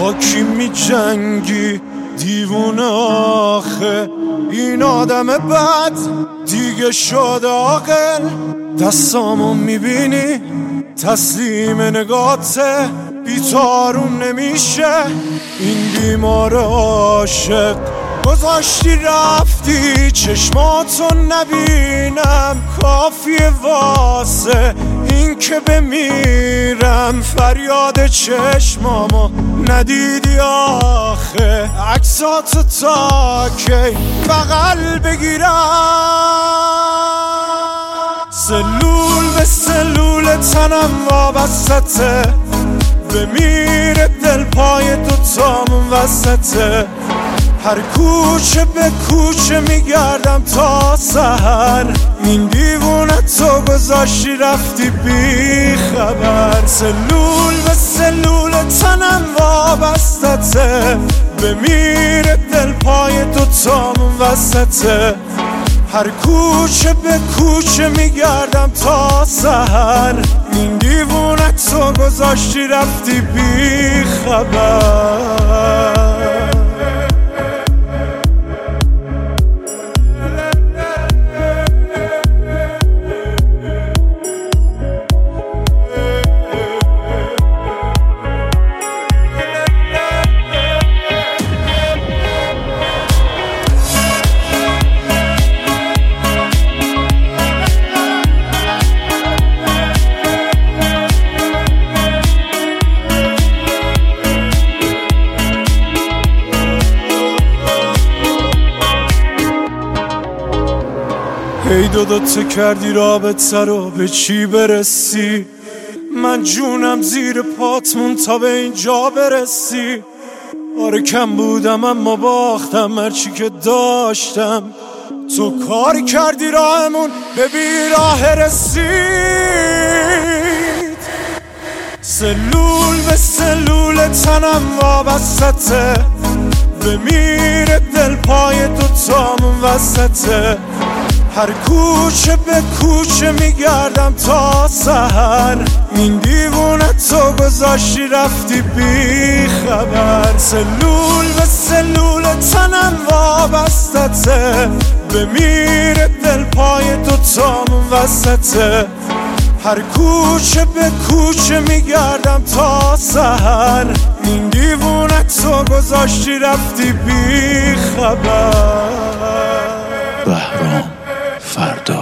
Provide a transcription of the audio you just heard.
با کی می جنگی دیوونه آخه؟ این آدم بد دیگه شده عاقل. دستامو میبینی تسلیم نگاته، بیتارون نمیشه این بیمار عاشق. گذاشتی رفتی چشماتو نبینم، کافیه واسه این که بمیرم. فریاد چشمامو ندیدی آخه؟ عکساتو تا کی بغل بگیرم؟ سلول به سلول تنم وابستته، بمیره دل پای دوتامون وسطه. هر کوچه به کوچه میگردم تا سحر، این دیوونه تو گذاشتی رفتی بی خبر. سلول به سلول تنم وابستته، بمیره دل پای دوتامون وسطه. هر کوچه به کوچه میگردم تا سحر، این دیوونه تو گذاشتی رفتی بی خبر. ای دو کردی رابطه رو به چی برسی؟ من جونم زیر پاتمون تا به اینجا برسی. آره کم بودم اما باختم هرچی که داشتم. تو کاری کردی راهمون به بیراه رسید. سلول به سلول تنم وابستته، بمیره دل پای دوتامون وسطه. هر کوچه به کوچه میگردم تا سحر، این دیوونه تو گذاشتی رفتی بی خبر. سلول به سلول تنم وابستته، بمیره دل پای دوتامون وسطه. هر کوچه به کوچه میگردم تا سحر، این دیوونه تو گذاشتی رفتی بی خبر. بهرام فردا